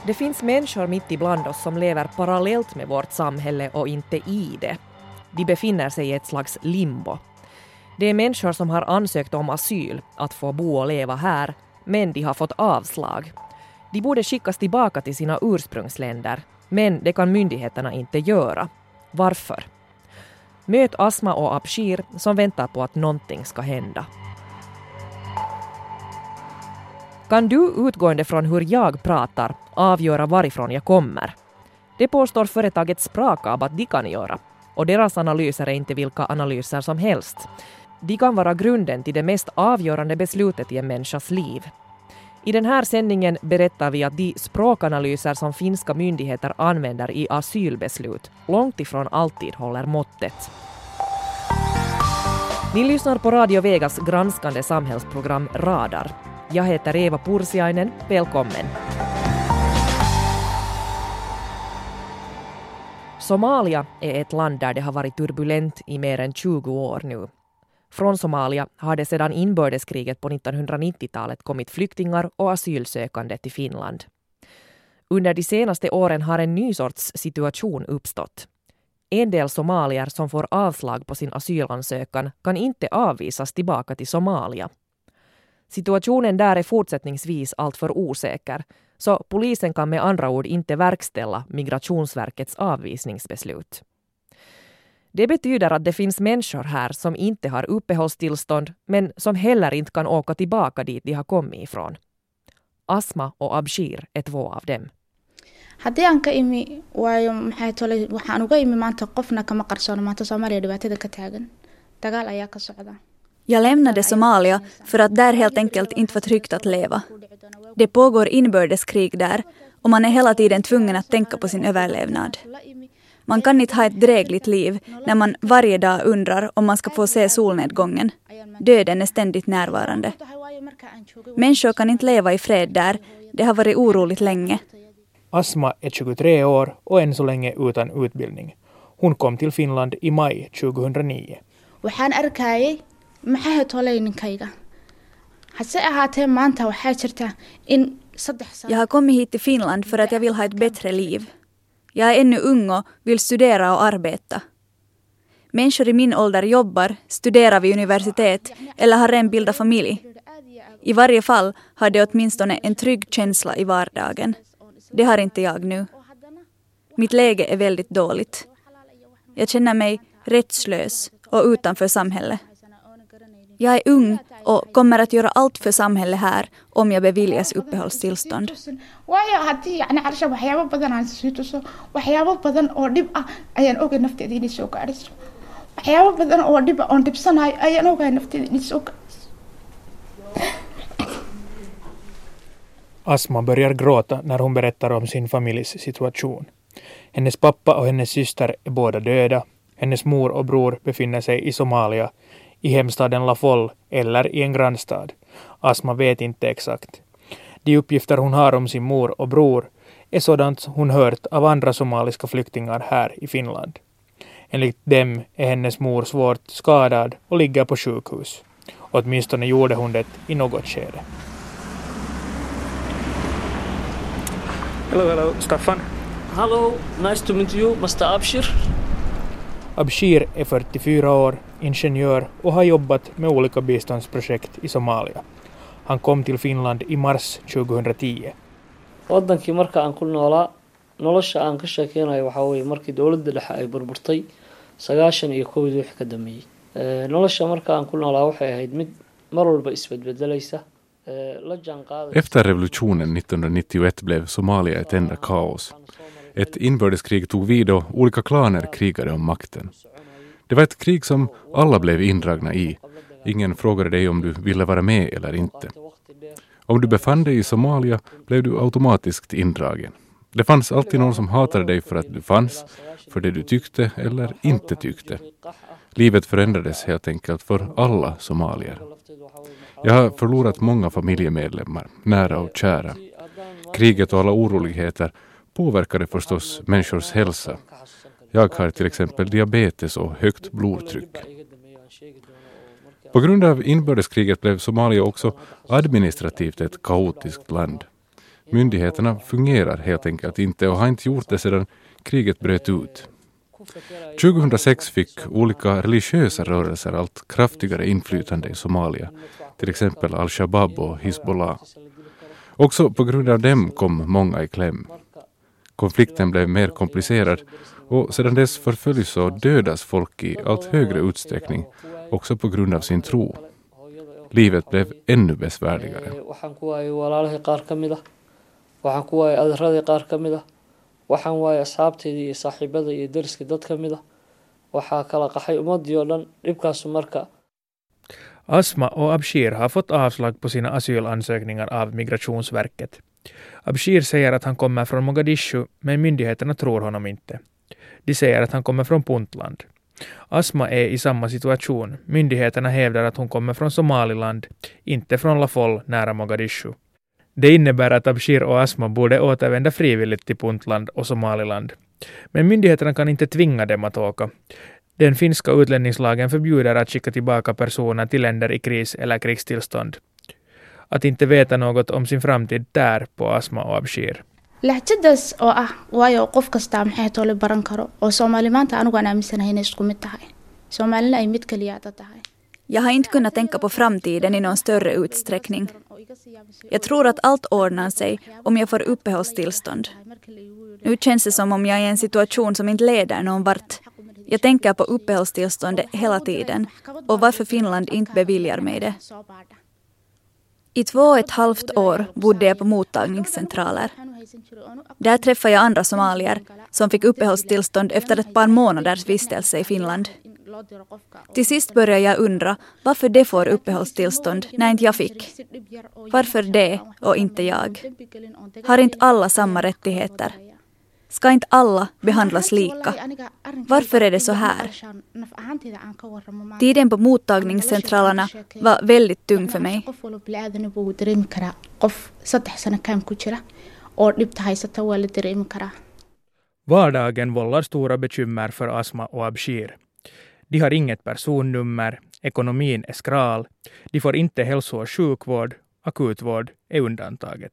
Det finns människor mitt ibland oss som lever parallellt med vårt samhälle och inte i det. De befinner sig i ett slags limbo. Det är människor som har ansökt om asyl att få bo och leva här, men de har fått avslag. De borde skickas tillbaka till sina ursprungsländer, men det kan myndigheterna inte göra. Varför? Möt Asma och Abshir som väntar på att någonting ska hända. Kan du utgående från hur jag pratar avgöra varifrån jag kommer? Det påstår företaget Sprakab att de kan göra. Och deras analyser är inte vilka analyser som helst. De kan vara grunden till det mest avgörande beslutet i en människas liv. I den här sändningen berättar vi att de språkanalyser som finska myndigheter använder i asylbeslut långt ifrån alltid håller måttet. Ni lyssnar på Radio Vegas granskande samhällsprogram Radar. Jag heter Eva Pursiainen. Välkommen! Somalia är ett land där det har varit turbulent i mer än 20 år nu. Från Somalia har det sedan inbördeskriget på 1990-talet kommit flyktingar och asylsökande till Finland. Under de senaste åren har en ny sorts situation uppstått. En del somalier som får avslag på sin asylansökan kan inte avvisas tillbaka till Somalia. Situationen där är fortsättningsvis alltför osäker, så polisen kan med andra ord inte verkställa Migrationsverkets avvisningsbeslut. Det betyder att det finns människor här som inte har uppehållstillstånd men som heller inte kan åka tillbaka dit de har kommit ifrån. Asma och Abshir är två av dem. Haddii aan ka imi waayo maxay tolay waxaan uga imi maanta qofna kama qarsoon maanta Soomaaliya dhibaatada ka taagan dagaal ayaa ka socda. Jag lämnade Somalia för att där helt enkelt inte var tryggt att leva. Det pågår inbördeskrig där och man är hela tiden tvungen att tänka på sin överlevnad. Man kan inte ha ett drägligt liv när man varje dag undrar om man ska få se solnedgången. Döden är ständigt närvarande. Människor kan inte leva i fred där. Det har varit oroligt länge. Asma är 23 år och än så länge utan utbildning. Hon kom till Finland i maj 2009. Waxaan arkayay maxay tolay ninkayga. Hase ahaatee maanta waxaa jirta in 3 sano. Jag har kommit hit till Finland för att jag vill ha ett bättre liv. Jag är ännu ung och vill studera och arbeta. Människor i min ålder jobbar, studerar vid universitet eller har redan bildat familj. I varje fall har det åtminstone en trygg känsla i vardagen. Det har inte jag nu. Mitt läge är väldigt dåligt. Jag känner mig rättslös och utanför samhället. Jag är ung och kommer att göra allt för samhället här om jag beviljas uppehållstillstånd. Waayo haddii yani carsha waxyaabo badan aan soo tuso waxyaabo badan oo dhib ah ayaan oga nafteeda inay soo gaadhiso. Waxyaabo badan oo dhib ah oo dhibsanahay ayaan oga nafteeda inay soo gaadhiso. Asma börjar gråta när hon berättar om sin familjs situation. Hennes pappa och hennes syster är båda döda. Hennes mor och bror befinner sig i Somalia, i hemstaden Lafol eller i en grannstad. Asma vet inte exakt. De uppgifter hon har om sin mor och bror är sådant hon hört av andra somaliska flyktingar här i Finland. Enligt dem är hennes mor svårt skadad och ligger på sjukhus. Åtminstone gjorde hon det i något skede. Hello, Staffan. Hello, nice to meet you, Mr. Abshir. Abshir är 44 år, ingenjör och har jobbat med olika biståndsprojekt i Somalia. Han kom till Finland i mars 2010. Wadankii marka aan ku noolaa nolosha aan ka sheekeynayo waxa weeye markii dawladda dhexe ay burburtay 91 wixii ka dambeeyay. Nolosha marka aan ku noolaa waxay ahayd mid mar walba isbedbedelaysa. Efter revolutionen 1991 blev Somalia ett enda kaos. Ett inbördeskrig tog vid och olika klaner krigade om makten. Det var ett krig som alla blev indragna i. Ingen frågade dig om du ville vara med eller inte. Om du befann dig i Somalia blev du automatiskt indragen. Det fanns alltid någon som hatade dig för att du fanns, för det du tyckte eller inte tyckte. Livet förändrades helt enkelt för alla somalier. Jag har förlorat många familjemedlemmar, nära och kära. Kriget och alla oroligheter påverkade förstås människors hälsa. Jag har till exempel diabetes och högt blodtryck. På grund av inbördeskriget blev Somalia också administrativt ett kaotiskt land. Myndigheterna fungerar helt enkelt inte och har inte gjort det sedan kriget bröt ut. 2006 fick olika religiösa rörelser allt kraftigare inflytande i Somalia, till exempel Al-Shabaab och Hizbollah. Också på grund av dem kom många i kläm. Konflikten blev mer komplicerad och sedan dess förföljs och dödas folk i allt högre utsträckning, också på grund av sin tro. Livet blev ännu besvärligare. waxaan waaye asxaabteedii iyo saaxiibada iyo dariska dad ka mid ah waxaa kala qaxay ummadii oo dhan dhibkaasu marka. Asma och Abshir har fått avslag på sina asylansökningar av Migrationsverket. Abshir säger att han kommer från Mogadishu, men myndigheterna tror honom inte. De säger att han kommer från Puntland. Asma är i samma situation. Myndigheterna hävdar att hon kommer från Somaliland, inte från Lafol nära Mogadishu. Det innebär att Abshir och Asma borde återvända frivilligt till Puntland och Somaliland. Men myndigheterna kan inte tvinga dem att åka. Den finska utlänningslagen förbjuder att skicka tillbaka personer till länder i kris eller krigstillstånd. Att inte veta något om sin framtid där på Asma och Abshir. lahjadaas oo ah waayo qof kasta maxay tole baran karo oo Soomaali maanta anigu aan aaminsanahay inay isku mid tahay. Soomaalina ay mid kaliya tahay. Jag har inte kunnat tänka på framtiden i någon större utsträckning. Jag tror att allt ordnar sig om jag får uppehållstillstånd. Nu känns det som om jag är i en situation som inte leder någon vart. Jag tänker på uppehållstillståndet hela tiden och varför Finland inte beviljar mig det. I 2,5 år bodde jag på mottagningscentraler. Där träffade jag andra somalier som fick uppehållstillstånd efter ett par månaders vistelse i Finland. Till sist började jag undra varför de får uppehållstillstånd när inte jag fick. Varför det och inte jag? Har inte alla samma rättigheter? Ska inte alla behandlas lika? Varför är det så här? Tiden på mottagningscentralerna var väldigt tung för mig. Vardagen vållar stora bekymmer för Asma och Abshir. De har inget personnummer, ekonomin är skral, de får inte hälso- och sjukvård, akutvård är undantaget.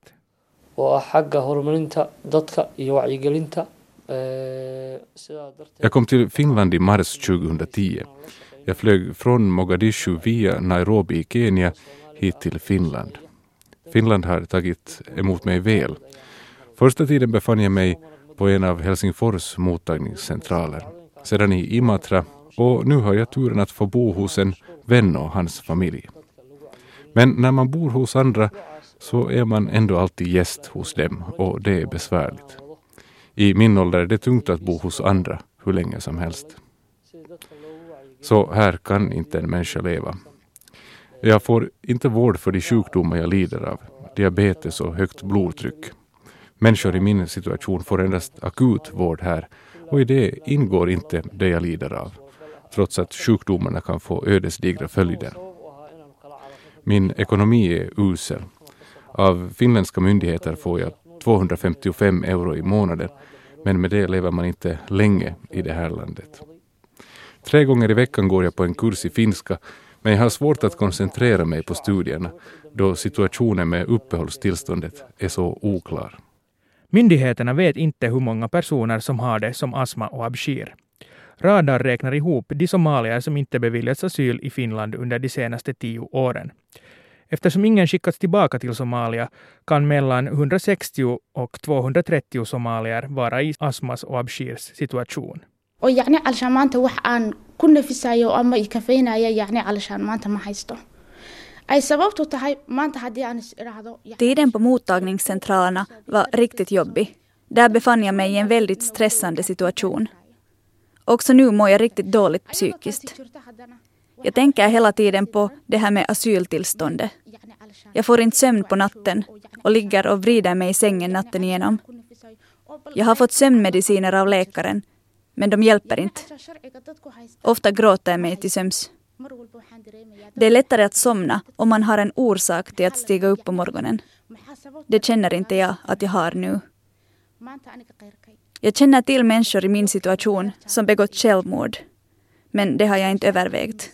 Jag kom till Finland i mars 2010. Jag flög från Mogadishu via Nairobi i Kenya hit till Finland. Finland har tagit emot mig väl. Första tiden befann jag mig på en av Helsingfors mottagningscentraler. Sedan i Imatra och nu har jag turen att få bo hos en vän och hans familj. Men när man bor hos andra så är man ändå alltid gäst hos dem och det är besvärligt. I min ålder är det tungt att bo hos andra hur länge som helst. Så här kan inte en människa leva. Jag får inte vård för de sjukdomar jag lider av, diabetes och högt blodtryck. Människor i min situation får endast akut vård här och i det ingår inte det jag lider av, trots att sjukdomarna kan få ödesdigra följder. Min ekonomi är usel. Av finländska myndigheter får jag 255 euro i månaden, men med det lever man inte länge i det här landet. 3 gånger i veckan går jag på en kurs i finska, men jag har svårt att koncentrera mig på studierna då situationen med uppehållstillståndet är så oklar. Myndigheterna vet inte hur många personer som har det som Asma och Abshir. Radar räknar ihop de somalier som inte beviljats asyl i Finland under de senaste 10 åren. Eftersom ingen skickats tillbaka till Somalia kan mellan 160 och 230 somalier vara i Asmas och Abshirs situation. oo yacni alshaan maanta wax aan ku nafisayo ama i kafeynaya yacni alshaan maanta ma haysto ay sababtu tahay maanta haddii aan is iraahdo. Tiden på mottagningscentralerna var riktigt jobbig. Där befann jag mig i en väldigt stressande situation. Också nu mår jag riktigt dåligt psykiskt. Jag tänker hela tiden på det här med asyltillståndet. Jag får inte sömn på natten och ligger och vrider mig i sängen natten igenom. Jag har fått sömnmediciner av läkaren, men de hjälper inte. Ofta gråter jag mig till sömns. Det är lättare att somna om man har en orsak till att stiga upp på morgonen. Det känner inte jag att jag har nu. Jag känner till människor i min situation som begått självmord, men det har jag inte övervägt.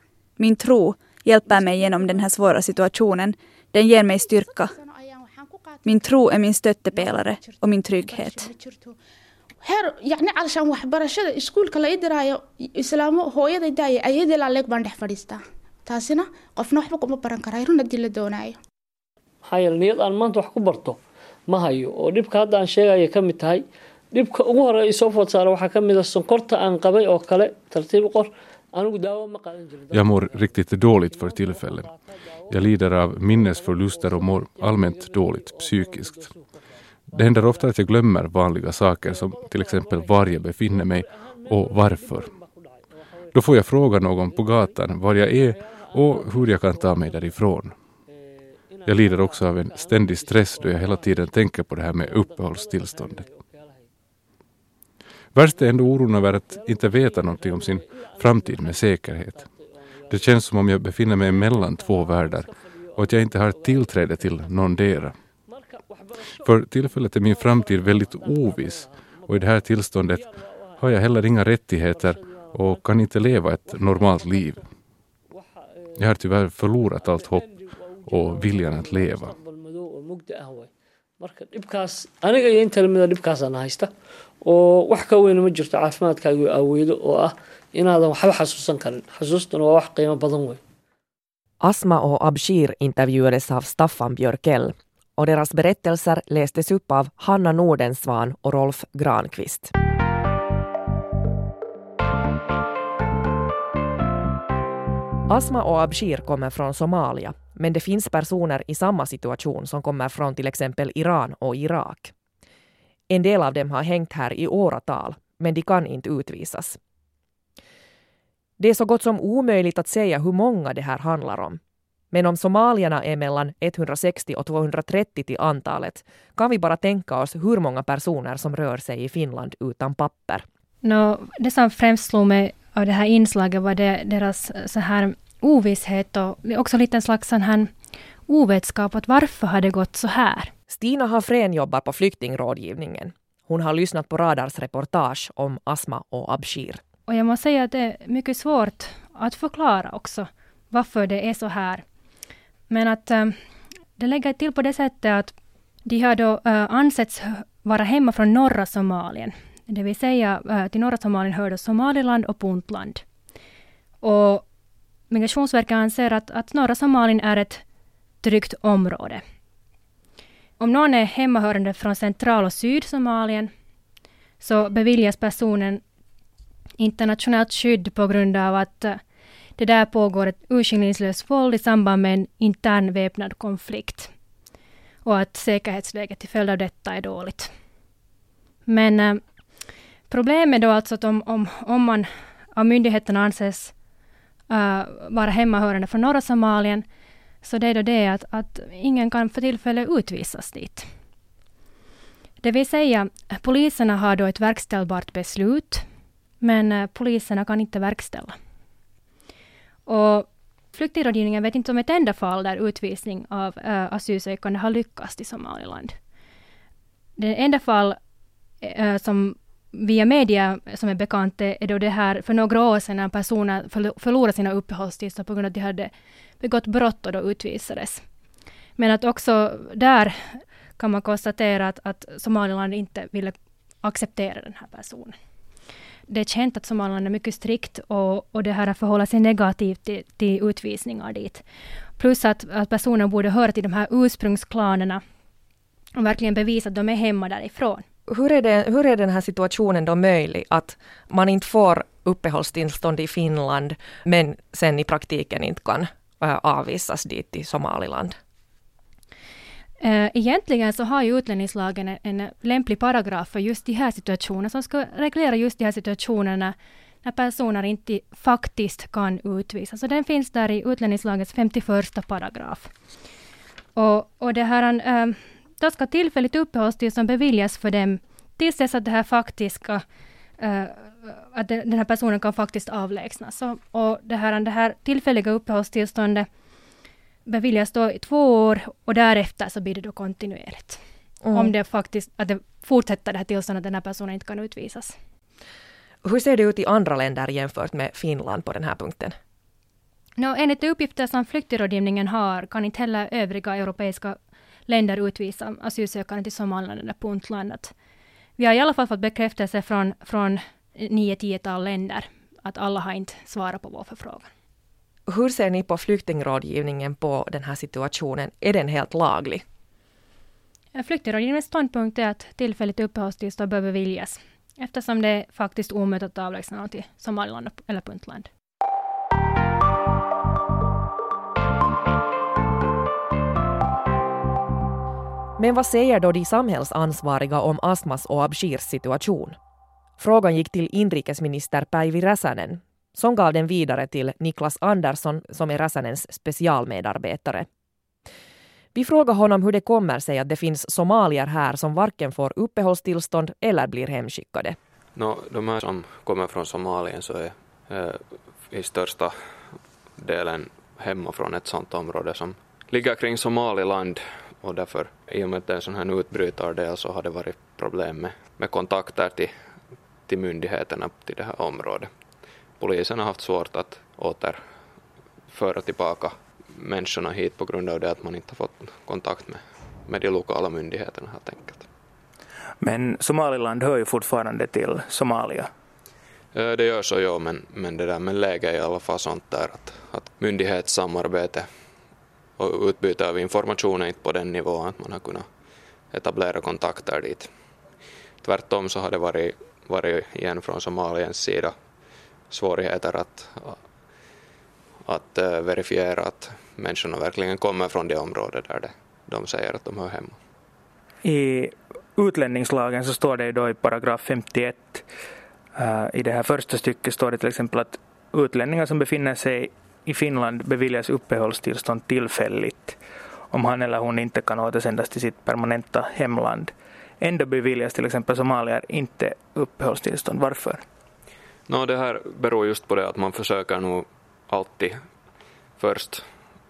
Min tro hjälper mig genom den här svåra situationen. Den ger mig styrka. Min tro är min stöttepelare och min trygghet. heer yacni calashaan waxbarashada iskuulka la idiraayo islaamo hooyadayda iyo ayadii leeg baan dhex fadhiistaa taasina qofna waxba kuma baran karaa run hadii la doonaayo maxaa yeelay niyad aan maanta wax ku barto ma hayo oo dhibka hadda aan sheegaya ka mid tahay dhibka ugu horeeya isoo food saara waxaa ka mid ah sonkorta aan qabay oo kale tartiib qor anigu daawo ma qaadan jirin. Jag mår riktigt dåligt för tillfället. Jag lider av minnesförluster och mår allmänt dåligt psykiskt. Det händer ofta att jag glömmer vanliga saker som till exempel var jag befinner mig och varför. Då får jag fråga någon på gatan var jag är och hur jag kan ta mig därifrån. Jag lider också av en ständig stress då jag hela tiden tänker på det här med uppehållstillståndet. Värst är ändå oron över att inte veta någonting om sin framtid med säkerhet. Det känns som om jag befinner mig mellan två världar och att jag inte har tillträde till någondera. För tillfället är min framtid väldigt oviss och i det här tillståndet har jag heller inga rättigheter och kan inte leva ett normalt liv. Jag har tyvärr förlorat allt hopp och viljan att leva. marka dhibkaas aniga iyo inta lamida dhibkaasana haysta oo wax ka weyn ma jirto caafimaadkaagu awoodo oo ah inaadan waxba xasuusan karin xasuustuna waa wax qiimo badan weyn. Asma och Abshir intervjuades av Staffan Björkell och deras berättelser lästes upp av Hanna Nordensvan och Rolf Granqvist. Asma och Abshir kommer från Somalia, men det finns personer i samma situation som kommer från till exempel Iran och Irak. En del av dem har hängt här i åratal, men de kan inte utvisas. Det är så gott som omöjligt att säga hur många det här handlar om. Men om somalierna är mellan 160 och 230 till antalet kan vi bara tänka oss hur många personer som rör sig i Finland utan papper. Det som främst slog mig av det här inslaget var deras så här ovisshet och också lite en slags sån här ovetskap att varför har det gått så här. Stina Hafrén jobbar på flyktingrådgivningen. Hon har lyssnat på Radars reportage om Asma och Abshir. Och jag måste säga att det är mycket svårt att förklara också varför det är så här. Men att det lägger till på det sättet att de har då ansetts vara hemma från norra Somalien. Det vill säga till norra Somalien hör då Somaliland och Puntland. Och Migrationsverket anser att norra Somalien är ett tryggt område. Om någon är hemmahörande från central- och syd-Somalien så beviljas personen internationellt skydd på grund av att det där pågår ett urskillningslöst våld i samband med en intern väpnad konflikt och att säkerhetsläget till följd av detta är dåligt. Men problemet är då alltså att om man av myndigheterna anses vara hemmahörande från norra Somalien så det är då det att ingen kan för tillfälle utvisas dit. Det vill säga, poliserna har då ett verkställbart beslut men poliserna kan inte verkställa. Och flyktingrådgivningen vet inte om ett enda fall där utvisning av asylsökande har lyckats i Somaliland. Det enda fall som via media som är bekant är då det här för några år sedan när personer förlorade sina uppehållstillstånd på grund av att de hade begått brott och då utvisades. Men att också där kan man konstatera att Somaliland inte ville acceptera den här personen. Det är känt att Somaliland är mycket strikt och det här förhåller sig negativt till utvisningar dit. Plus att personer borde höra till de här ursprungsklanerna och verkligen bevisa att de är hemma därifrån. Hur är den här situationen då möjlig att man inte får uppehållstillstånd i Finland men sen i praktiken inte kan avvisas dit till Somaliland? Egentligen så har ju utlänningslagen en lämplig paragraf för just de här situationerna som ska reglera just de här situationerna när personer inte faktiskt kan utvisas. Så den finns där i utlänningslagens 51 paragraf. Och det här, då ska tillfälligt uppehållstillstånd beviljas för dem tills dess att det här faktiska att den här personen kan faktiskt avlägsnas. Och det här tillfälliga uppehållstillståndet beviljas då i 2 år och därefter så blir det då kontinuerligt. Om det faktiskt att det fortsätter det här tillståndet att den här personen inte kan utvisas. Hur ser det ut i andra länder jämfört med Finland på den här punkten? Enligt de uppgifter som flyktingrådgivningen har kan inte heller övriga europeiska länder utvisa asylsökande till Somaliland eller Puntland. Att vi har i alla fall fått bekräftelse från 9-10-tal länder att alla har inte svarat på vår förfrågan. Hur ser ni på flyktingrådgivningen på den här situationen? Är den helt laglig? Flyktingrådgivningens ståndpunkt är att tillfälligt uppehållstillstånd bör beviljas eftersom det är faktiskt omöjligt att avlägsna någon till Somaliland eller Puntland. Men vad säger då de samhällsansvariga om Asmas och Abshirs situation? Frågan gick till inrikesminister Päivi Räsänen, som gav den vidare till Niklas Andersson som är Räsänens specialmedarbetare. Vi frågar honom hur det kommer sig att det finns somalier här som varken får uppehållstillstånd eller blir hemskickade. De här som kommer från Somalien så är i största delen hemma från ett sådant område som ligger kring Somaliland. Och därför, i och med att det är en sån här utbrytardel, så har det varit problem med kontakter till myndigheterna till det här området. Polisen har haft svårt att återföra tillbaka människorna hit på grund av det att man inte har fått kontakt med de lokala myndigheterna helt enkelt. Men Somaliland hör ju fortfarande till Somalia. Det gör så, ja, men det där med läge är i alla fall sånt där att myndighetssamarbete och utbyte av information är inte på den nivån att man har kunnat etablera kontakter dit. Tvärtom så har det varit igen från Somaliens sida svårigheter att verifiera att människorna verkligen kommer från det område där de säger att de hör hemma. I utlänningslagen så står det ju då i paragraf 51 i det här första stycket står det till exempel att utlänningar som befinner sig i Finland beviljas uppehållstillstånd tillfälligt om han eller hon inte kan återsändas till sitt permanenta hemland. Ändå beviljas till exempel somalier inte uppehållstillstånd. Varför? Det här beror just på det att man försöker nog alltid först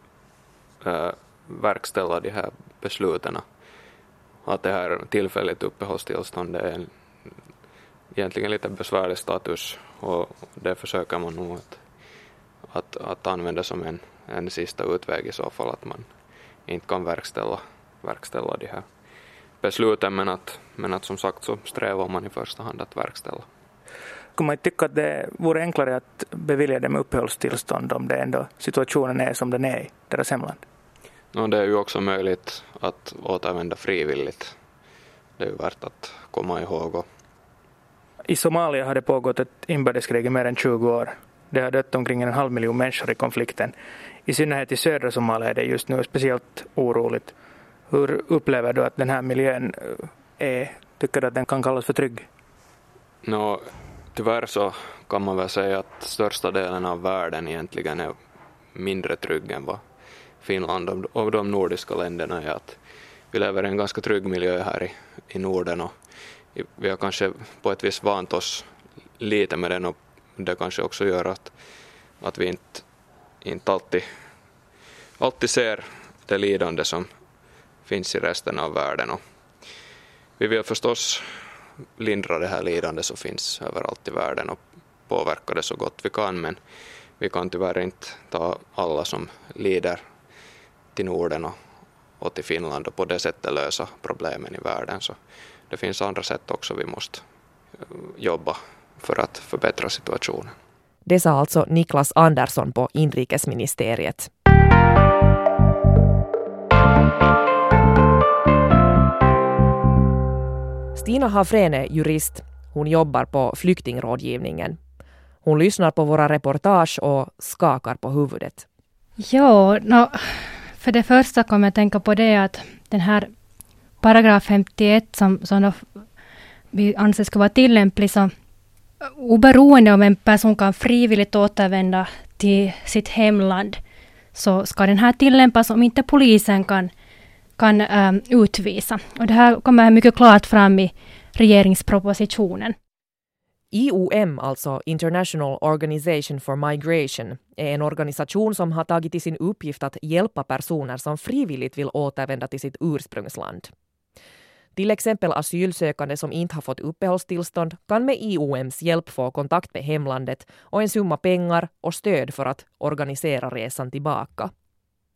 verkställa de här besluten. Att det här tillfälligt uppehållstillstånd är egentligen lite besvärlig status och det försöker man nog att använda som en sista utväg i så fall, att man inte kan verkställa de här besluten, men att som sagt så strävar man i första hand att verkställa. Skulle man tycka att det vore enklare att bevilja dem uppehållstillstånd om det ändå situationen är som den är i deras hemland? Det är ju också möjligt att återvända frivilligt. Det är ju värt att komma ihåg. I Somalia har det pågått ett inbördeskrig i mer än 20 år. Det har dött omkring 500 000 människor i konflikten. I synnerhet i södra Somalia är det just nu speciellt oroligt. Hur upplever du att den här miljön tycker du att den kan kallas för trygg? Tyvärr så kan man väl säga att största delen av världen egentligen är mindre trygg än vad Finland och de nordiska länderna är. Att vi lever i en ganska trygg miljö här i Norden och vi har kanske på ett vis vant oss lite med den och det kanske också gör att vi inte alltid ser det lidande som finns i resten av världen. Och vi vill förstås lindra det här lidande som finns överallt i världen och påverka det så gott vi kan, men vi kan tyvärr inte ta alla som lider till Norden och till Finland och på det sättet lösa problemen i världen. Så det finns andra sätt också vi måste jobba för att förbättra situationen. Det sa alltså Niklas Andersson på inrikesministeriet. Stina Hafrene, jurist. Hon jobbar på flyktingrådgivningen. Hon lyssnar på våra reportage och skakar på huvudet. För det första kommer jag tänka på det att den här paragraf 51 som då vi anser ska vara tillämplig, så oberoende om en person kan frivilligt återvända till sitt hemland så ska den här tillämpas om inte polisen kan utvisa. Och det här kommer mycket klart fram i regeringspropositionen. IOM, alltså International Organization for Migration, är en organisation som har tagit till sin uppgift att hjälpa personer som frivilligt vill återvända till sitt ursprungsland. Till exempel asylsökande som inte har fått uppehållstillstånd kan med IOMs hjälp få kontakt med hemlandet och en summa pengar och stöd för att organisera resan tillbaka.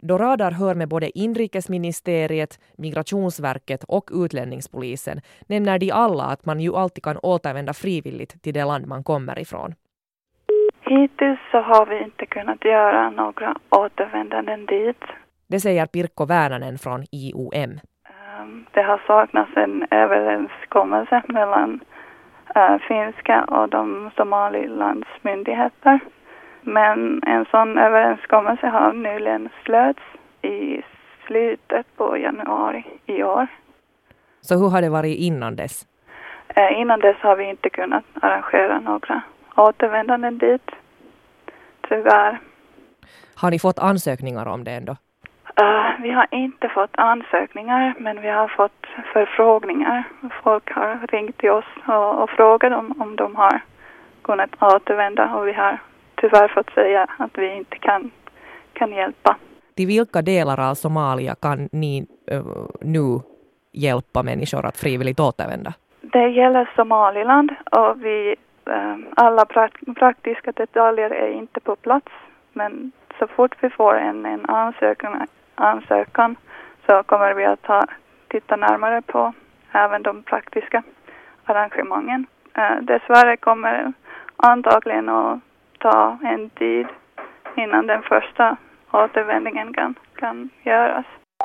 Då Radar hör med både inrikesministeriet, Migrationsverket och utlänningspolisen nämner de alla att man ju alltid kan återvända frivilligt till det land man kommer ifrån. Hittills så har vi inte kunnat göra några återvändanden dit. Det säger Pirkko Väänänen från IOM. Det har saknats en överenskommelse mellan finska och de Somalilandsmyndigheter. Men en sån överenskommelse har nyligen slöts i slutet på januari i år. Så hur har det varit innan dess? Innan dess har vi inte kunnat arrangera några återvändanden dit, tyvärr. Har ni fått ansökningar om det ändå? Vi har inte fått ansökningar, men vi har fått förfrågningar. Folk har ringt till oss och frågat om de har kunnat återvända, och vi har tyvärr fått säga att vi inte kan hjälpa. Till vilka delar av Somalia kan ni nu hjälpa människor att frivilligt återvända? Det gäller Somaliland, och alla praktiska detaljer är inte på plats. Men så fort vi får en ansökan så kommer vi att titta närmare på även de praktiska arrangemangen. Dessvärre kommer antagligen att ta en tid innan den första återvändningen kan göras.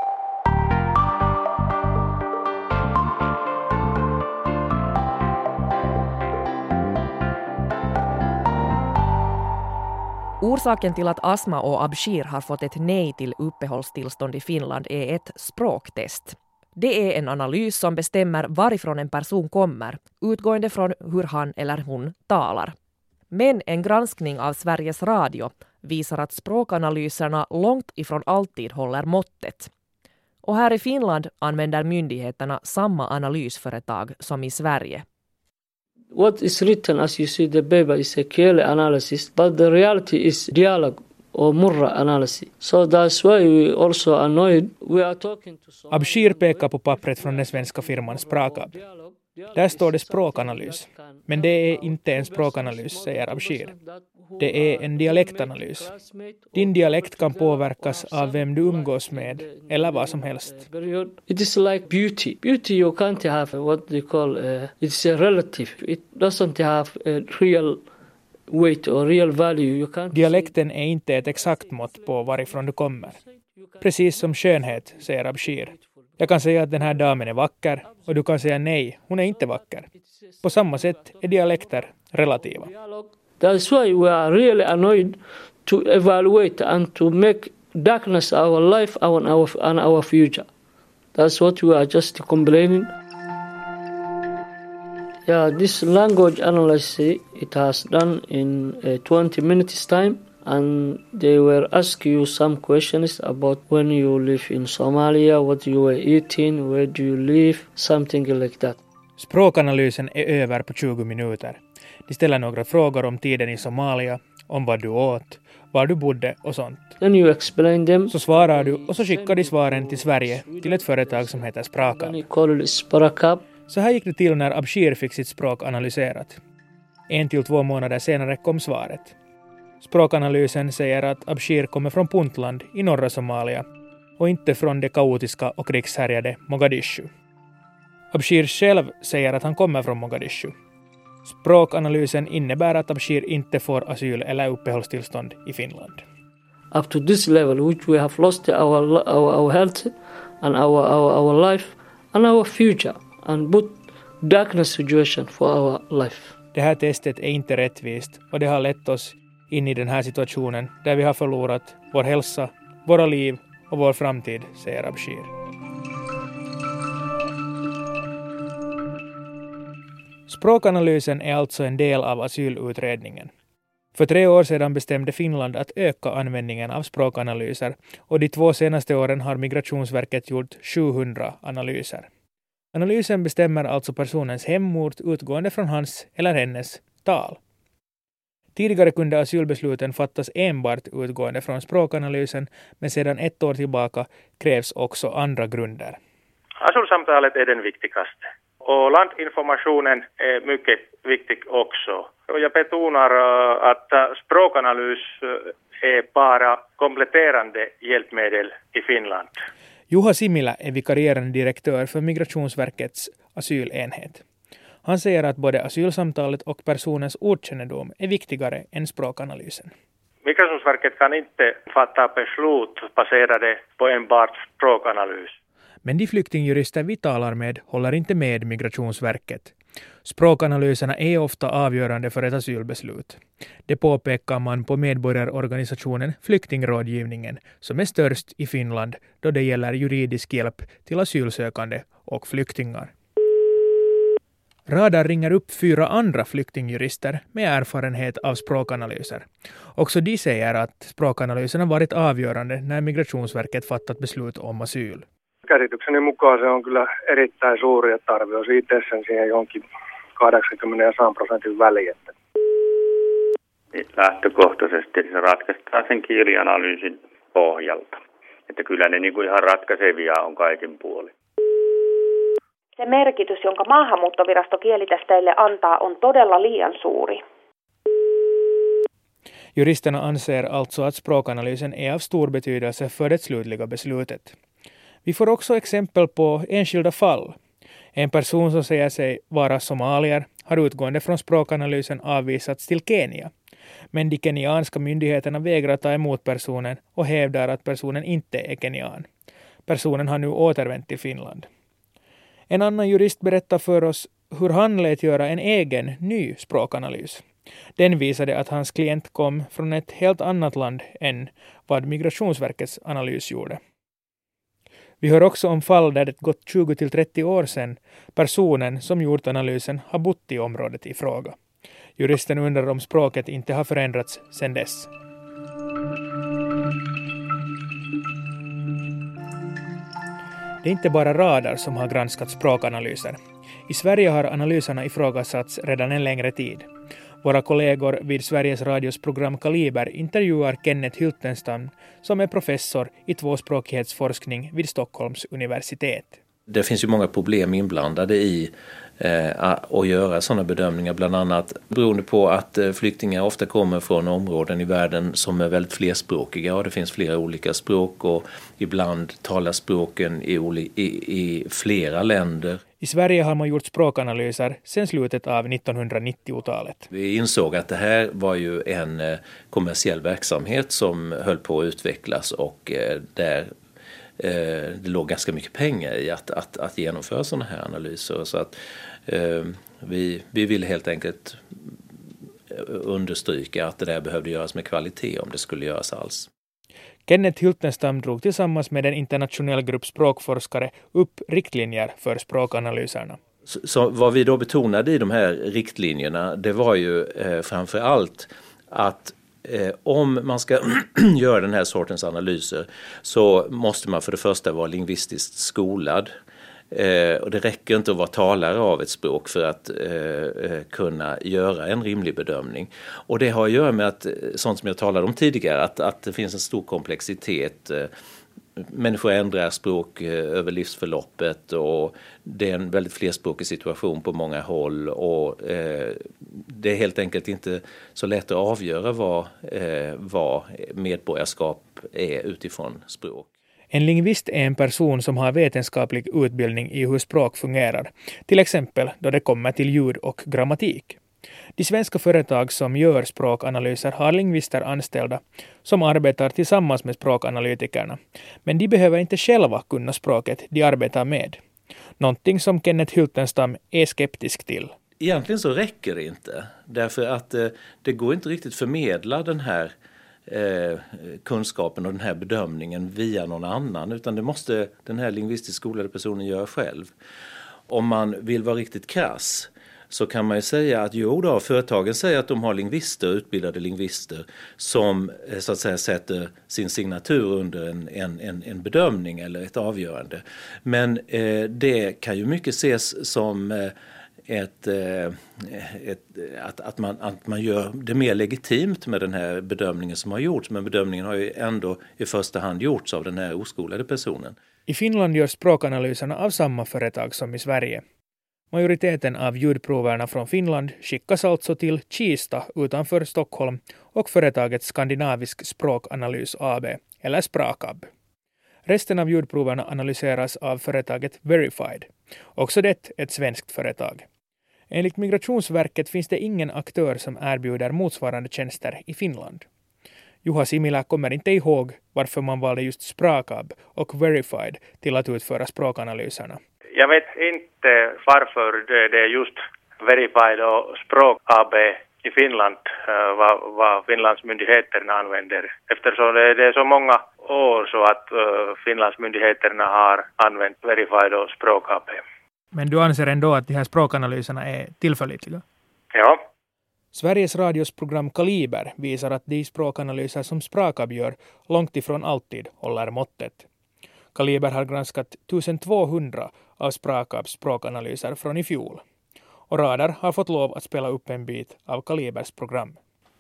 Orsaken till att Asma och Abshir har fått ett nej till uppehållstillstånd i Finland är ett språktest. Det är en analys som bestämmer varifrån en person kommer, utgående från hur han eller hon talar. Men en granskning av Sveriges Radio visar att språkanalyserna långt ifrån alltid håller måttet. Och här i Finland använder myndigheterna samma analysföretag som i Sverige. What is written, as you see, the paper is a clear analysis, but the reality is dialogue or murra analysis. So that's why we also annoyed. We are talking to some... Abshir pekar på pappret från den svenska firman Sprakab. Där står det språkanalys. Men det är inte en språkanalys, säger Abshir. Det är en dialektanalys. Din dialekt kan påverkas av vem du umgås med eller vad som helst. It is like beauty. Beauty you can't have what they call it's a relative. It doesn't have a real weight or real value. Dialekten är inte ett exakt mått på varifrån du kommer. Precis som skönhet, säger Abshir. Jag kan säga att den här damen är vacker och du kan säga nej, hon är inte vacker. På samma sätt är dialekter relativa. That's why we are really annoyed to evaluate and to make darkness our life and our future. That's what we are just complaining. Yeah, this language analysis, it has done in 20 minutes time. And they were asking you some questions about when you live in Somalia, what you were eating, where do you live, something like that. Språkanalysen är över på 20 minuter. De ställer några frågor om tiden i Somalia, om vad du åt, var du bodde och sånt. Then you explain them. Så svarar du och så skickar de svaren till Sverige, till ett företag som heter Sprakab. Så här gick det till när Abshir fick sitt språk analyserat. 1 till 2 månader senare kom svaret. Språkanalysen säger att Abshir kommer från Puntland i norra Somalia och inte från det kaotiska och krigshärjade Mogadishu. Abshir själv säger att han kommer från Mogadishu. Språkanalysen innebär att Abshir inte får asyl eller uppehållstillstånd i Finland. Up to this level which we have lost our health and our life and our future and put darkness situation for our life. Det här testet är inte rättvist och det har lett oss in i den här situationen där vi har förlorat vår hälsa, våra liv och vår framtid, säger Abshir. Språkanalysen är alltså en del av asylutredningen. För 3 år sedan bestämde Finland att öka användningen av språkanalyser och de 2 senaste åren har Migrationsverket gjort 700 analyser. Analysen bestämmer alltså personens hemort utgående från hans eller hennes tal. Tidigare kunde asylbesluten fattas enbart utgående från språkanalysen, men sedan 1 år tillbaka krävs också andra grunder. Asylsamtalet är den viktigaste. Och landinformationen är mycket viktig också. Och jag betonar att språkanalys är bara kompletterande hjälpmedel i Finland. Juha Similä är vikarierande direktör för Migrationsverkets asylenhet. Han säger att både asylsamtalet och personens ordkännedom är viktigare än språkanalysen. Migrationsverket kan inte fatta beslut baserade på enbart språkanalys. Men de flyktingjurister vi talar med håller inte med Migrationsverket. Språkanalyserna är ofta avgörande för ett asylbeslut. Det påpekar man på medborgarorganisationen Flyktingrådgivningen som är störst i Finland då det gäller juridisk hjälp till asylsökande och flyktingar. Radar ringer upp 4 andra flyktingjurister med erfarenhet av språkanalyser. Också de säger att språkanalyserna varit avgörande när Migrationsverket fattat beslut om asyl. Käsitykseni mukaan se on kyllä erittäin suuri, että arvioisi itse sen siihen johonkin 80% väliin. Lähtökohtaisesti se ratkaistaan sen kielianalyysin pohjalta. Että kyllä ne niin kuin ihan ratkaisevia on kaikin puolin. Se merkitys, jonka maahanmuuttovirasto kielitesteille antaa, on todella liian suuri. Juristerna anser alltså att språkanalysen är av stor betydelse för det slutliga beslutet. Vi får också exempel på enskilda fall. En person som säger sig vara somalier har utgående från språkanalysen avvisats till Kenya. Men de kenyanska myndigheterna vägrar ta emot personen och hävdar att personen inte är kenyan. Personen har nu återvänt till Finland. En annan jurist berättar för oss hur han lät göra en egen ny språkanalys. Den visade att hans klient kom från ett helt annat land än vad Migrationsverkets analys gjorde. Vi hör också om fall där det gått 20-30 år sedan personen som gjort analysen har bott i området i fråga. Juristen undrar om språket inte har förändrats sedan dess. Det är inte bara Radar som har granskat språkanalyser. I Sverige har analyserna ifrågasatts redan en längre tid. Våra kollegor vid Sveriges Radios program Kaliber intervjuar Kenneth Hyltenstam som är professor i tvåspråkighetsforskning vid Stockholms universitet. Det finns ju många problem inblandade i att göra sådana bedömningar, bland annat beroende på att flyktingar ofta kommer från områden i världen som är väldigt flerspråkiga och det finns flera olika språk och ibland talar språken i flera länder. I Sverige har man gjort språkanalyser sedan slutet av 1990-talet. Vi insåg att det här var ju en kommersiell verksamhet som höll på att utvecklas och där det låg ganska mycket pengar i att genomföra sådana här analyser. Så att vi vill helt enkelt understryka att det där behövde göras med kvalitet om det skulle göras alls. Kenneth Hyltenstam drog tillsammans med en internationell grupp språkforskare upp riktlinjer för språkanalyserna. Så vad vi då betonade i de här riktlinjerna, det var ju framför allt att om man ska göra den här sortens analyser så måste man för det första vara lingvistiskt skolad. Och det räcker inte att vara talare av ett språk för att kunna göra en rimlig bedömning. Och det har att göra med att, sånt som jag talade om tidigare, att det finns en stor komplexitet. Människor ändrar språk över livsförloppet och det är en väldigt flerspråkig situation på många håll och det är helt enkelt inte så lätt att avgöra vad medborgarskap är utifrån språk. En lingvist är en person som har vetenskaplig utbildning i hur språk fungerar, till exempel då det kommer till ljud och grammatik. De svenska företag som gör språkanalyser har lingvister anställda som arbetar tillsammans med språkanalytikerna, men de behöver inte själva kunna språket de arbetar med. Någonting som Kenneth Hyltenstam är skeptisk till. Egentligen så räcker det inte, därför att det går inte riktigt förmedla den här kunskapen och den här bedömningen via någon annan, utan det måste den här lingvistiskt skolade personen göra själv. Om man vill vara riktigt krass så kan man ju säga att företagen säger att de har lingvister, utbildade lingvister som så att säga sätter sin signatur under en bedömning eller ett avgörande. Men det kan ju mycket ses som att man gör det mer legitimt med den här bedömningen som har gjorts, men bedömningen har ju ändå i första hand gjorts av den här oskolade personen. I Finland görs språkanalyserna av samma företag som i Sverige. Majoriteten av ljudproverna från Finland skickas alltså till Kista utanför Stockholm och företaget Skandinavisk språkanalys AB, eller Sprakab. Resten av ljudproverna analyseras av företaget Verified, också det ett svenskt företag. Enligt Migrationsverket finns det ingen aktör som erbjuder motsvarande tjänster i Finland. Juha Similä kommer inte ihåg varför man valde just Sprakab och Verified till att utföra språkanalyserna. Jag vet inte varför det är just Verified och Språk AB i Finland vad Finlands myndigheterna använder. Eftersom det är så många år så att Finlands myndigheterna har använt Verified och Språk AB. Men du anser ändå att de här språkanalyserna är tillförlitliga? Ja. Sveriges radios program Kaliber visar att de språkanalyser som Sprakab gör långt ifrån alltid håller måttet. Kaliber har granskat 1200 av Sprakabs språkanalyser från i fjol. Och Radar har fått lov att spela upp en bit av Kalibers program.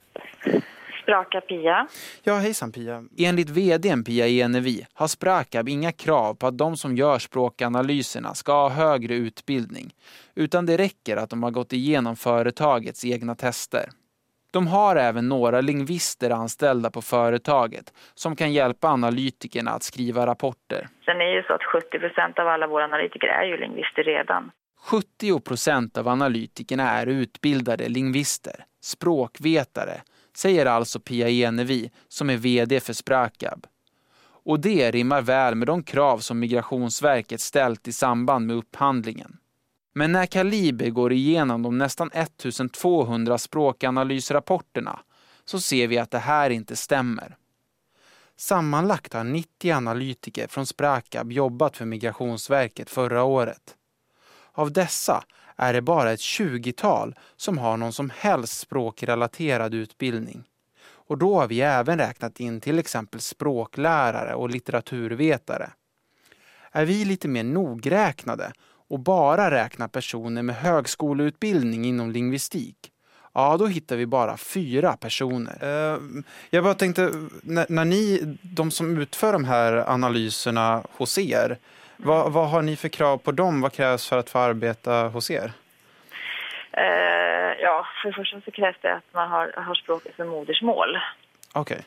Sprakab Pia. Ja, hejsan Pia. Enligt vd:n Pia Enevi har Sprakab inga krav på att de som gör språkanalyserna ska ha högre utbildning, utan det räcker att de har gått igenom företagets egna tester. De har även några lingvister anställda på företaget som kan hjälpa analytikerna att skriva rapporter. Sen är det ju så att 70% av alla våra analytiker är ju lingvister redan. 70% av analytikerna är utbildade lingvister, språkvetare, säger alltså Pia Enevi som är vd för Sprakab. Och det rimmar väl med de krav som Migrationsverket ställt i samband med upphandlingen. Men när Kaliber går igenom de nästan 1200 språkanalysrapporterna så ser vi att det här inte stämmer. Sammanlagt har 90 analytiker från Sprakab jobbat för Migrationsverket förra året. Av dessa är det bara ett 20-tal som har någon som helst språkrelaterad utbildning. Och då har vi även räknat in till exempel språklärare och litteraturvetare. Är vi lite mer nogräknade och bara räknar personer med högskoleutbildning inom lingvistik, ja då hittar vi bara 4 personer. Jag bara tänkte, när ni, de som utför de här analyserna hos er, vad har ni för krav på dem? Vad krävs för att få arbeta hos er? Ja, för det första så krävs det att man har språket som modersmål. Okej.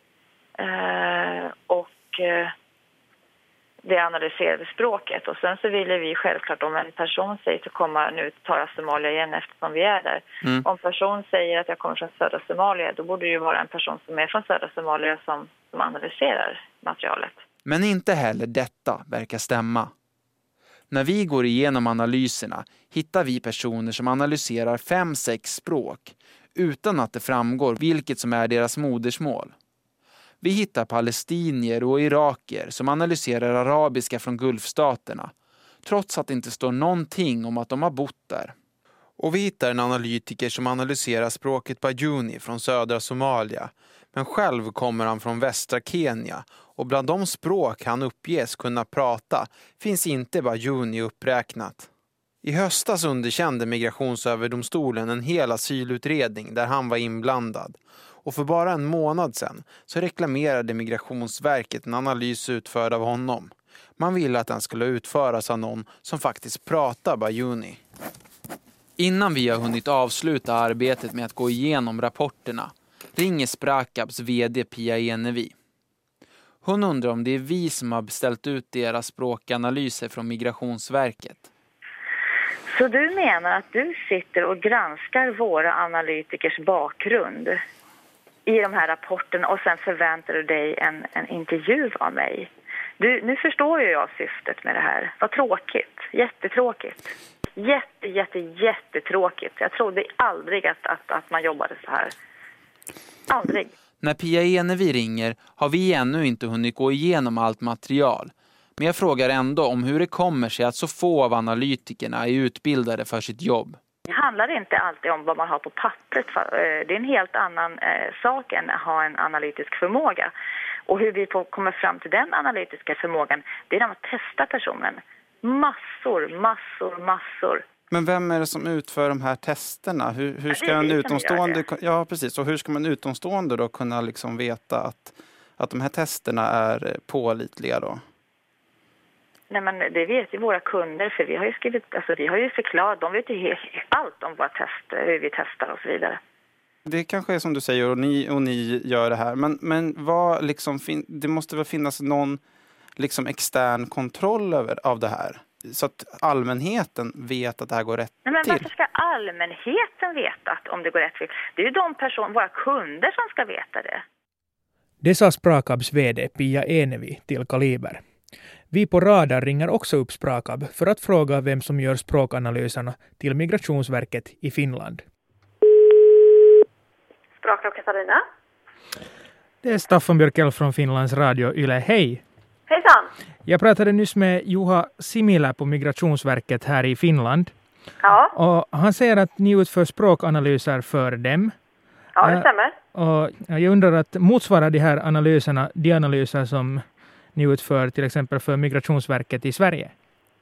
Det analyserade språket. Och sen så vill vi självklart, om en person säger att komma, nu tar jag Somalia igen eftersom vi är där. Om person säger att jag kommer från södra Somalia, då borde det ju vara en person som är från södra Somalia som analyserar materialet. Men inte heller detta verkar stämma. När vi går igenom analyserna hittar vi personer som analyserar 5-6 språk utan att det framgår vilket som är deras modersmål. Vi hittar palestinier och irakier som analyserar arabiska från Gulfstaterna, trots att det inte står någonting om att de har bott där. Och vi hittar en analytiker som analyserar språket Bajuni från södra Somalia, men själv kommer han från västra Kenya, och bland de språk han uppges kunna prata finns inte Bajuni uppräknat. I höstas underkände Migrationsöverdomstolen en hel asylutredning där han var inblandad. Och för bara en månad sedan så reklamerade Migrationsverket en analys utförd av honom. Man ville att den skulle utföras av någon som faktiskt pratar Bajuni. Innan vi har hunnit avsluta arbetet med att gå igenom rapporterna ringer Sprakabs vd Pia Enevi. Hon undrar om det är vi som har beställt ut deras språkanalyser från Migrationsverket. Så du menar att du sitter och granskar våra analytikers bakgrund i de här rapporterna och sen förväntar du dig en intervju av mig? Nu förstår ju jag syftet med det här. Vad tråkigt. Jättetråkigt. Jättetråkigt. Jag trodde aldrig att man jobbade så här. Aldrig. När Pia Enevi ringer har vi ännu inte hunnit gå igenom allt material. Men jag frågar ändå om hur det kommer sig att så få av analytikerna är utbildade för sitt jobb. Det handlar inte alltid om vad man har på pappret. Det är en helt annan sak än att ha en analytisk förmåga. Och hur vi kommer fram till den analytiska förmågan, det är att testa personen. Massor. Men vem är det som utför de här testerna? Hur ska en utomstående... Ja, precis. Och hur ska man utomstående då kunna liksom veta att de här testerna är pålitliga då? Nej, men det vet ju våra kunder, för vi har ju skrivit, alltså vi har ju förklarat, de vet ju allt om våra tester, hur vi testar och så vidare. Det kanske är som du säger och ni gör det här. Men vad liksom det måste väl finnas någon liksom extern kontroll av det här? Så att allmänheten vet att det här går rätt till. Men varför ska allmänheten veta om det går rätt till? Det är ju våra kunder som ska veta det. Det sa Sprakabs vd Pia Enevi till Kaliber. Vi på Radar ringer också upp Sprakab för att fråga vem som gör språkanalyserna till Migrationsverket i Finland. Språkab Katarina. Det är Staffan Björkell från Finlands Radio Yle. Hej! Hejsan! Jag pratade nyss med Juha Similä på Migrationsverket här i Finland. Ja. Och han säger att ni utför språkanalyser för dem. Ja, det stämmer. Och jag undrar att motsvarar de här analyserna de analyser som ni utför till exempel för Migrationsverket i Sverige?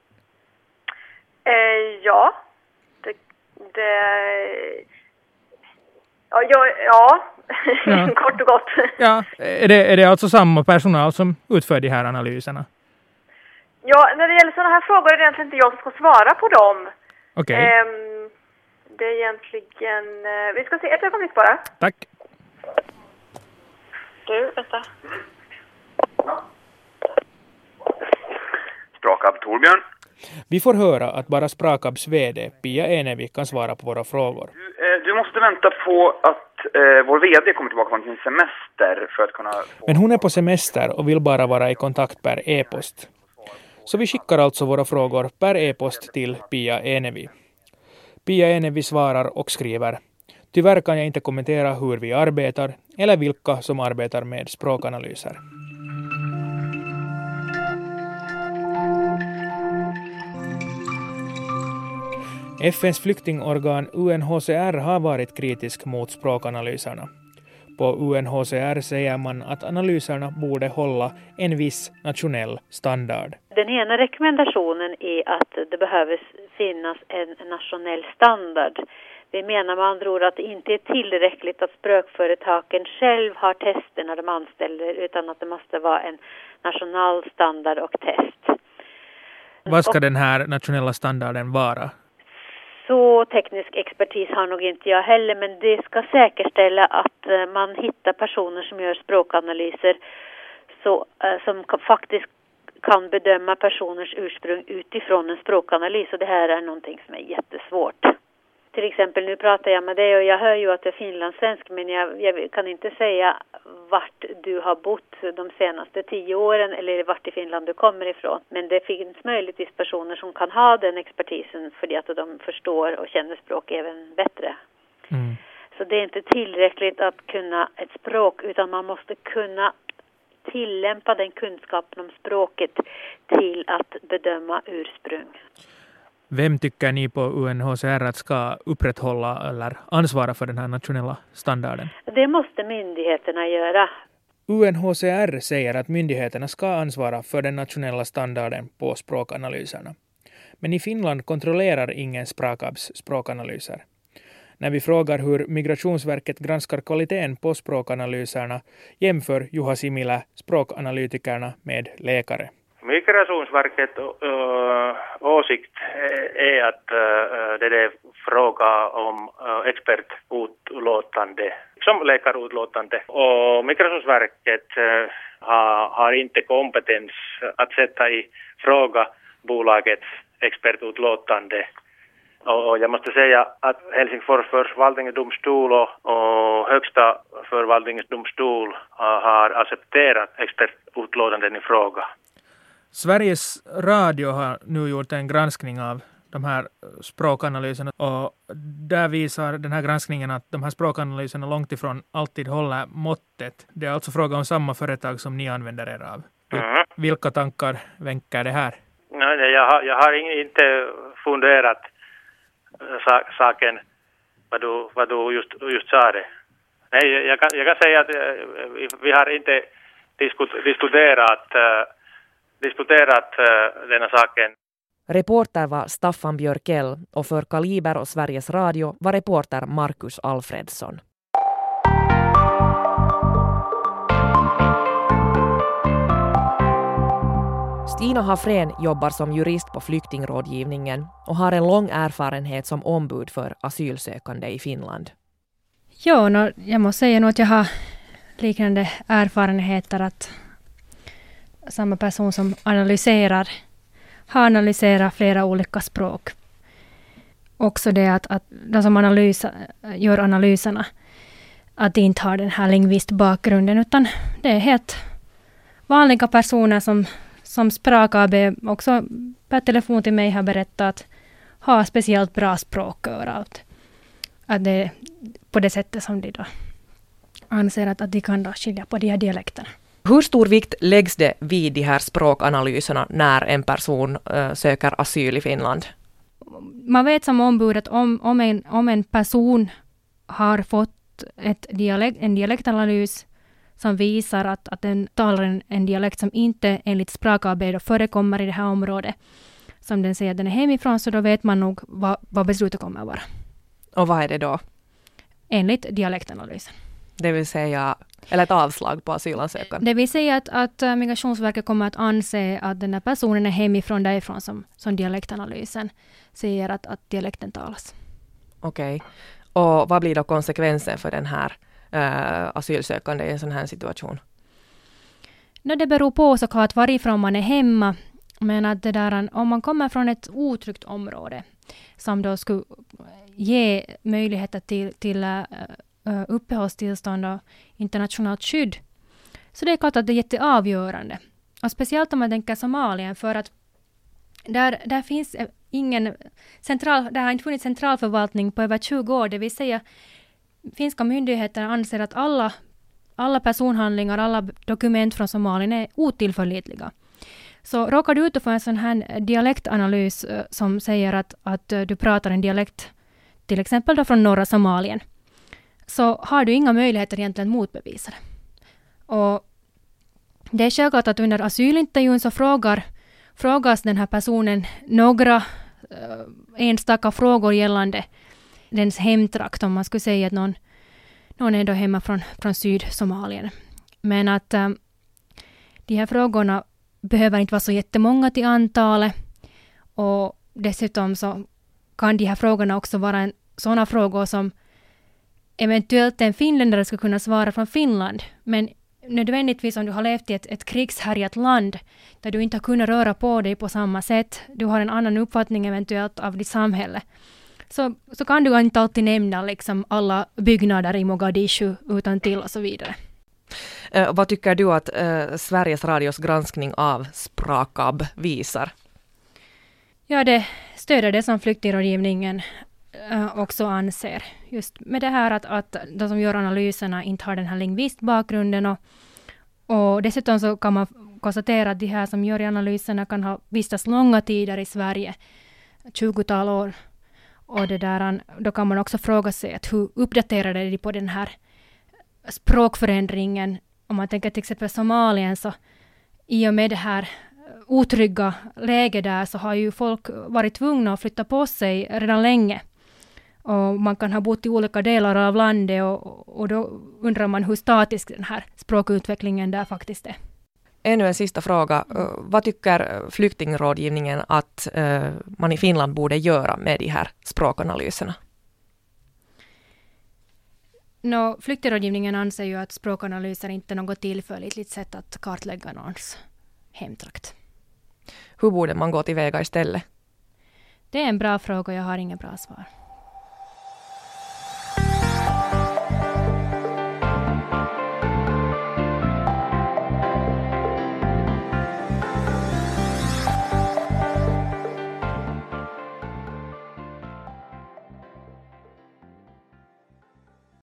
Ja. Ja. Kort och gott. Ja, är det alltså samma personal som utför de här analyserna? Ja, när det gäller sådana här frågor är det egentligen inte jag som ska svara på dem. Okej. Det är egentligen... vi ska se ett ögonblick bara. Tack. Du, vänta. Sprakab Torbjörn. Vi får höra att bara Sprakabs vd Pia Enevi kan svara på våra frågor. Du måste vänta på att vår vd kommer tillbaka från sin semester för att kunna... Men hon är på semester och vill bara vara i kontakt per e-post. Så vi skickar alltså våra frågor per e-post till Pia Enevi. Pia Enevi svarar och skriver: tyvärr kan jag inte kommentera hur vi arbetar eller vilka som arbetar med språkanalyser. FNs flyktingorgan UNHCR har varit kritisk mot språkanalyserna. På UNHCR säger man att analyserna borde hålla en viss nationell standard. Den ena rekommendationen är att det behöver finnas en nationell standard. Vi menar med andra ord att det inte är tillräckligt att språkföretagen själv har tester när de anställer, utan att det måste vara en nationell standard och test. Vad ska den här nationella standarden vara? Så teknisk expertis har nog inte jag heller, men det ska säkerställa att man hittar personer som gör språkanalyser som faktiskt kan bedöma personers ursprung utifrån en språkanalys, och det här är någonting som är jättesvårt. Till exempel nu pratar jag med dig och jag hör ju att du är finlandssvensk, men jag kan inte säga vart du har bott de senaste 10 åren eller vart i Finland du kommer ifrån. Men det finns möjligtvis personer som kan ha den expertisen för att de förstår och känner språk även bättre. Mm. Så det är inte tillräckligt att kunna ett språk, utan man måste kunna tillämpa den kunskapen om språket till att bedöma ursprung. Vem tycker ni på UNHCR att ska upprätthålla eller ansvara för den här nationella standarden? Det måste myndigheterna göra. UNHCR säger att myndigheterna ska ansvara för den nationella standarden på språkanalyserna. Men i Finland kontrollerar ingen Sprakabs språkanalyser. När vi frågar hur Migrationsverket granskar kvaliteten på språkanalyserna jämför Juha Similä språkanalytikerna med läkare. Migrationsverket åsikt är att det är fråga om expertutlåtande, som läkarutlåtande. Och Migrationsverket har inte kompetens att sätta i fråga bolagets expertutlåtande. Och jag måste säga att Helsingfors förvaltningsdomstol och högsta förvaltningsdomstol har accepterat expertutlåtanden i fråga. Sveriges Radio har nu gjort en granskning av de här språkanalyserna, och där visar den här granskningen att de här språkanalyserna långt ifrån alltid håller måttet. Det är alltså fråga om samma företag som ni använder er av. Vilka tankar vänkar det här? Nej, jag har inte funderat saken vad du just sa det. Nej, jag kan säga att vi har inte diskuterat denna saken. Reporter var Staffan Björkell och för Kaliber och Sveriges Radio var reporter Marcus Alfredsson. Stina Hafrén jobbar som jurist på flyktingrådgivningen och har en lång erfarenhet som ombud för asylsökande i Finland. Ja, jag måste säga att jag har liknande erfarenheter, att samma person som har analyserat flera olika språk. Också det att de som gör analyserna, att de inte har den här lingvistbakgrunden, utan det är helt vanliga personer som språk-AB också per telefon till mig har berättat att ha speciellt bra språköra. Att det är på det sättet som de då anser att de kan då skilja på de här dialekterna. Hur stor vikt läggs det vid de här språkanalyserna när en person söker asyl i Finland? Man vet som ombud att om en person har fått en dialektanalys som visar att den talar en dialekt som inte enligt språk-AB förekommer i det här området, som den säger att den är hemifrån, så då vet man nog vad beslutet kommer att vara. Och vad är det då? Enligt dialektanalysen. Det vill säga, eller ett avslag på asylansökan. Det vill säga att Migrationsverket kommer att anse att den här personen är hemifrån därifrån som dialektanalysen säger att dialekten talas. Okej. Och vad blir då konsekvensen för den här asylsökande i en sån här situation? Det beror på såklart varifrån man är hemma. Men att om man kommer från ett otryggt område som då skulle ge möjligheter till uppehållstillstånd och internationellt skydd, så det är klart att det är jätteavgörande. Och speciellt om man tänker Somalien, för att där finns där har inte funnits centralförvaltning på över 20 år, det vill säga finska myndigheter anser att alla personhandlingar, alla dokument från Somalien är otillförlitliga. Så råkar du ut för en sån här dialektanalys som säger att du pratar en dialekt, till exempel då från norra Somalien, så har du inga möjligheter egentligen motbevisa det. Och det är självklart att under asylintervjun så frågas den här personen några enstaka frågor gällande dens hemtrakt, om man skulle säga att någon är då hemma från Sydsomalien. Men att de här frågorna behöver inte vara så jättemånga till antalet, och dessutom så kan de här frågorna också vara sådana frågor som eventuellt en finländare ska kunna svara från Finland, men nödvändigtvis om du har levt i ett krigshärjat land där du inte har kunnat röra på dig på samma sätt, du har en annan uppfattning eventuellt av ditt samhälle, så kan du inte alltid nämna liksom alla byggnader i Mogadishu utan till och så vidare. Vad tycker du att Sveriges Radios granskning av språk-AB visar? Ja, det stöder det som flyktingrådgivningen också anser. Just med det här att de som gör analyserna inte har den här lingvistbakgrunden, och dessutom så kan man konstatera att de här som gör analyserna kan ha vistats långa tider i Sverige, 20-tal år. Och då kan man också fråga sig att hur uppdaterade de på den här språkförändringen. Om man tänker till exempel Somalien, så i och med det här otrygga läget där så har ju folk varit tvungna att flytta på sig redan länge. Och man kan ha bott i olika delar av landet, och då undrar man hur statisk den här språkutvecklingen där faktiskt är. Ännu en sista fråga. Vad tycker flyktingrådgivningen att man i Finland borde göra med de här språkanalyserna? Flyktingrådgivningen anser ju att språkanalyser inte är något tillförlitligt sätt att kartlägga någons hemtrakt. Hur borde man gå tillväga istället? Det är en bra fråga, jag har inga bra svar.